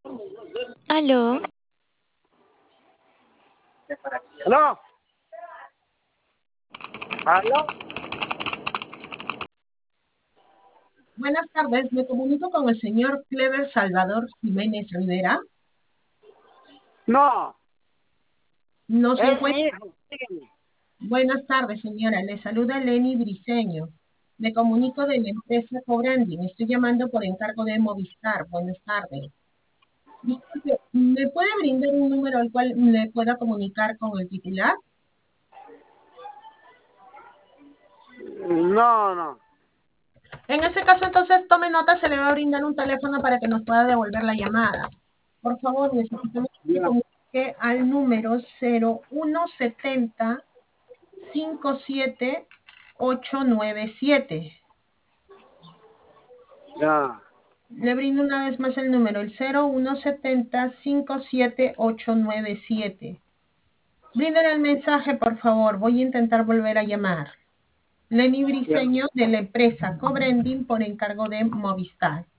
Aló, ¿Aló? ¿Aló? Buenas tardes, me comunico con el señor Clever Salvador Jiménez Rivera. No, No se es encuentra. mi hijo. Dígame. Buenas tardes, señora. Le saluda Lenny Briceño. Me comunico de la empresa Cobranding. Estoy llamando por encargo de Movistar. Buenas tardes. Disculpe, ¿me puede brindar un número al cual me pueda comunicar con el titular? No, no. En ese caso, entonces, tome nota, se le va a brindar un teléfono para que nos pueda devolver la llamada. Por favor, necesitamos que se Ya, comunique al número 0170 57897. ya. Le brindo una vez más el número, el 0170 57897. Bríndale el mensaje, por favor. Voy a intentar volver a llamar. Lenny Ya. Briceño de la empresa Cobrending por encargo de Movistar.